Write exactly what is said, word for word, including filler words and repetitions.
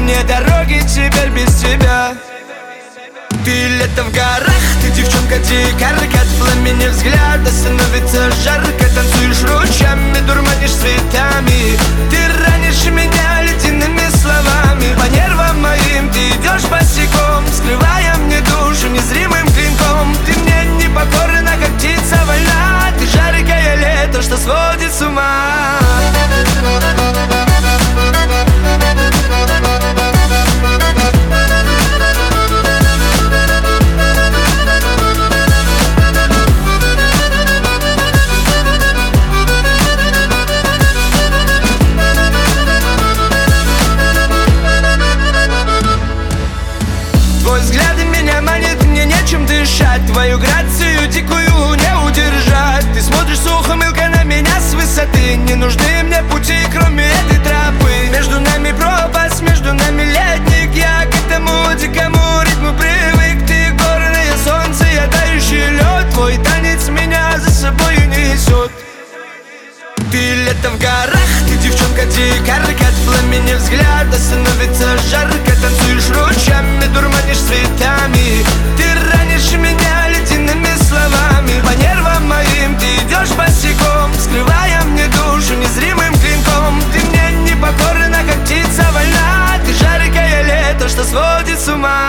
мне дороги теперь без тебя. Ты лето в горах, ты девчонка дикарка. От пламени взгляда становится жарко. Танцуешь ручьями, дурманишь цветами. Ты ранишь меня ледяными словами. По нервам моим ты идешь босиком, скрывая мне душу незримым клинком. Ты мне не покорна, как птица вольна. Ты жаркое лето, что сводит с ума. Твой взгляд меня манит, мне нечем дышать. Твою грацию дикую не удержать. Ты смотришь с ухмылкой на меня с высоты. Не нужны мне пути, кроме этой тропы. Между нами пропасть, между нами ледник. Я к этому дикому ритму привык. Ты горное солнце, я тающий лед. Твой танец меня за собой несет. Ты лето в горах, ты девчонка дикарка. От пламени взгляда становится жарко. Танцуешь ручьями, дурманишь цветами. Ты ранишь меня ледяными словами. По нервам моим ты идешь босиком, скрывая мне душу незримым клинком. Ты мне не покорна, как птица вольна. Ты жаркое лето, что сводит с ума.